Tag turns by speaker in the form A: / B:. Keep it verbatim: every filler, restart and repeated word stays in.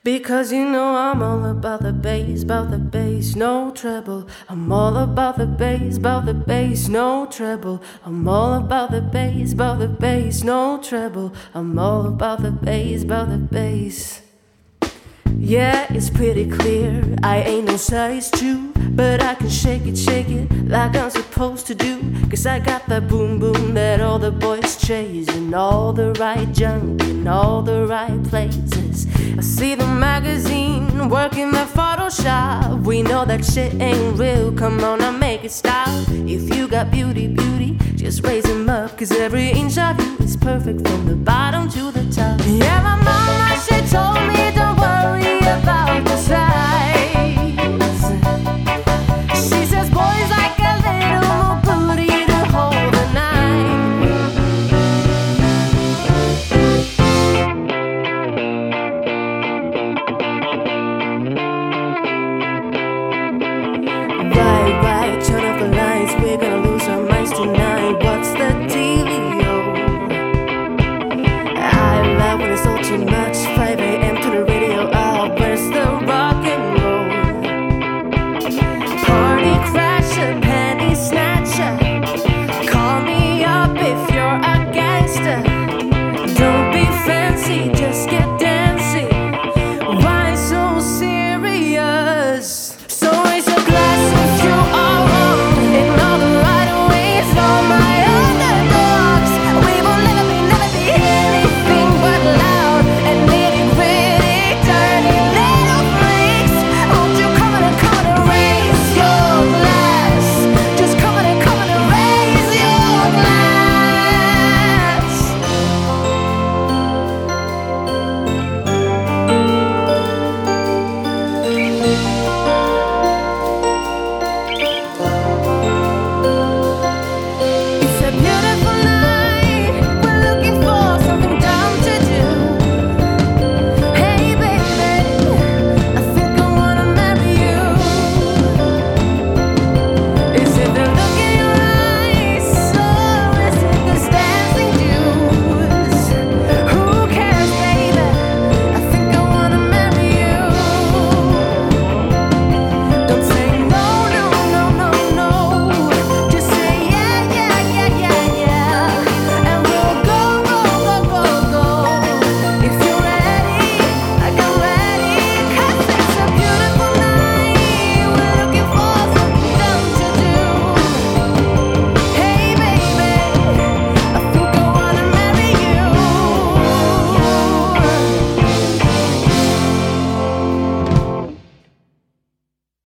A: Because you know I'm all about the bass, about the bass, no treble. I'm all about the bass, about the bass, no treble. I'm all about the bass, about the bass, no treble. I'm all about the bass, about the bass. Yeah, it's pretty clear, I ain't no size two, but I can shake it, shake it like I'm supposed to do. Cause I got that boom boom that all the boys chase, and all the right junk in all the right places. I see the magazine working the Photoshop. We know that shit ain't real, come on now make it stop. If you got beauty, beauty, just raise them up. Cause every inch of you is perfect from the bottom to the top. Yeah, my mama, she told me